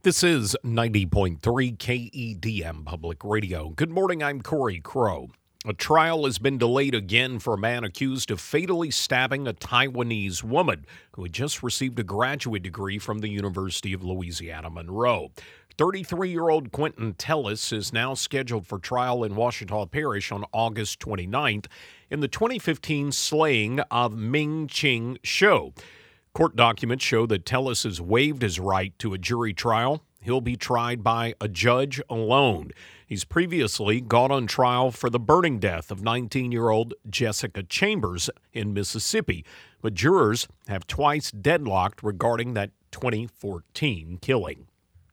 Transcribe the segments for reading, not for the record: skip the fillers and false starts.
This is 90.3 KEDM Public Radio. Good morning, I'm Corey Crow. A trial has been delayed again for a man accused of fatally stabbing a Taiwanese woman who had just received a graduate degree from the University of Louisiana Monroe. 33-year-old Quentin Tellis is now scheduled for trial in Ouachita Parish on August 29th in the 2015 slaying of Ming Ching Shou. Court documents show that Tellis has waived his right to a jury trial. He'll be tried by a judge alone. He's previously gone on trial for the burning death of 19-year-old Jessica Chambers in Mississippi, but jurors have twice deadlocked regarding that 2014 killing.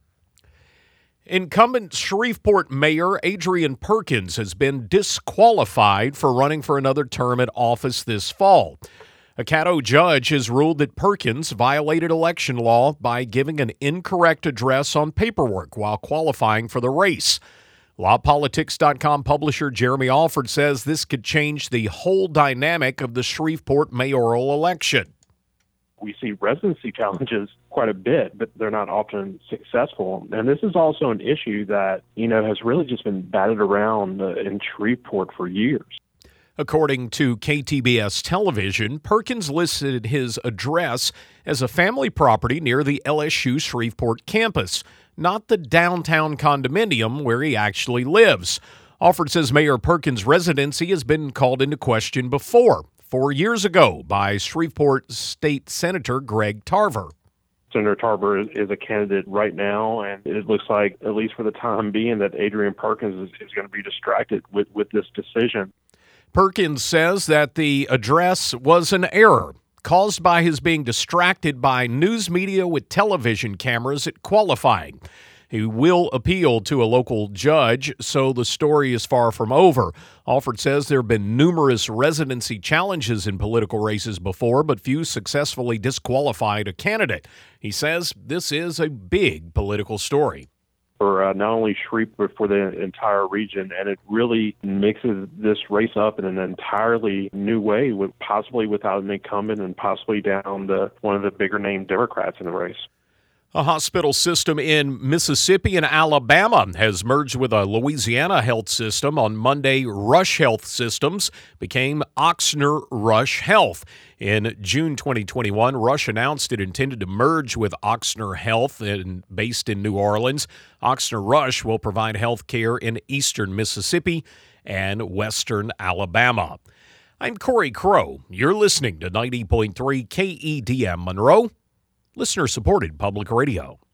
Incumbent Shreveport Mayor Adrian Perkins has been disqualified for running for another term in office this fall. A Caddo judge has ruled that Perkins violated election law by giving an incorrect address on paperwork while qualifying for the race. LawPolitics.com publisher Jeremy Alford says this could change the whole dynamic of the Shreveport mayoral election. We see residency challenges quite a bit, but they're not often successful. And this is also an issue that, has really just been batted around in Shreveport for years. According to KTBS television, Perkins listed his address as a family property near the LSU Shreveport campus, not the downtown condominium where he actually lives. Alford says Mayor Perkins' residency has been called into question before, 4 years ago, by Shreveport State Senator Greg Tarver. Senator Tarver is a candidate right now, and it looks like, at least for the time being, that Adrian Perkins is going to be distracted with this decision. Perkins says that the address was an error caused by his being distracted by news media with television cameras at qualifying. He will appeal to a local judge, so the story is far from over. Alford says there have been numerous residency challenges in political races before, but few successfully disqualified a candidate. He says this is a big political story for not only Shreveport, but for the entire region, and it really mixes this race up in an entirely new way, possibly without an incumbent and possibly down to one of the bigger name Democrats in the race. A hospital system in Mississippi and Alabama has merged with a Louisiana health system. On Monday, Rush Health Systems became Ochsner Rush Health. In June 2021, Rush announced it intended to merge with Ochsner Health, based in New Orleans. Ochsner Rush will provide health care in eastern Mississippi and western Alabama. I'm Corey Crow. You're listening to 90.3 KEDM Monroe, listener-supported public radio.